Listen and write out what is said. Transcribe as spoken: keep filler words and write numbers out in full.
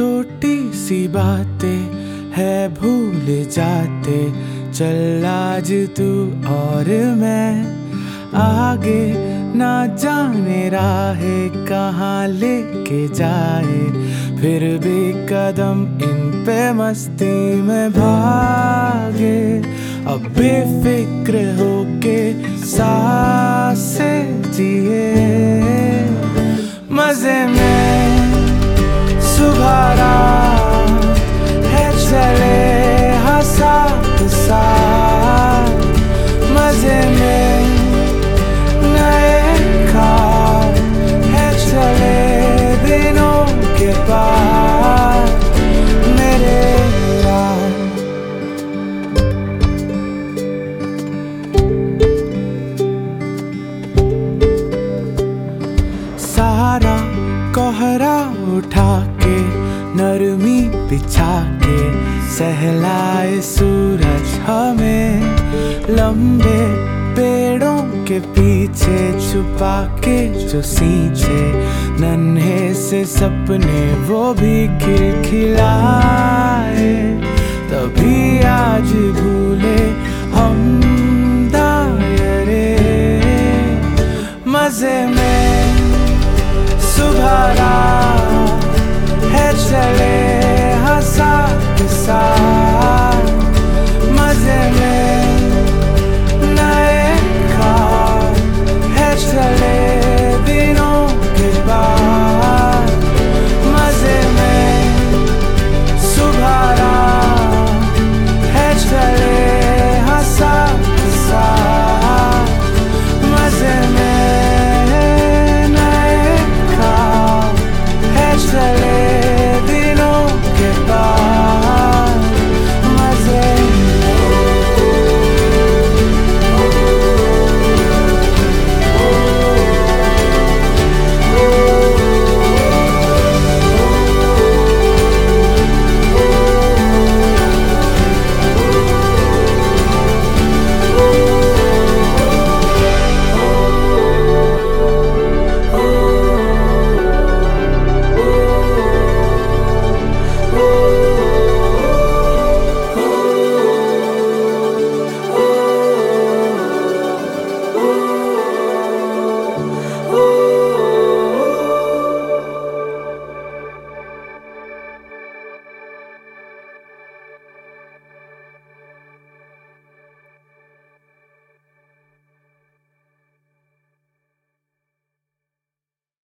छोटी सी बातें है भूल जाते, चल आज तू और मैं आगे ना जाने राहे कहाँ लेके जाए, फिर भी कदम इन पे मस्ती में भागे। अब बेफिक्र होके सांसें जिए, मजे में सुबह रात है चले हाँ साथ साथ, मजे में नए खाब है चले दिनों के बाद मेरे यार। सारा कोहरा उठा के नरमी बिछा के सहलाए सूरज हमें, लंबे पेड़ों के पीछे छुपा के जो सींचे नन्हे से सपने वो भी खिलखिलाए। तभी आज भूले हम दायरे, मजे में